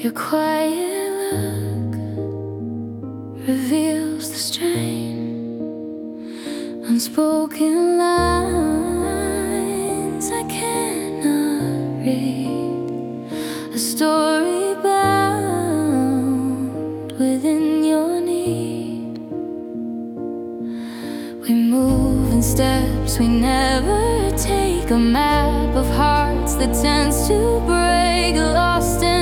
Your quiet look reveals the strain, unspoken lines I cannot read, a story bound within your need. We move in steps we never take, a map of hearts that tends to break, lost in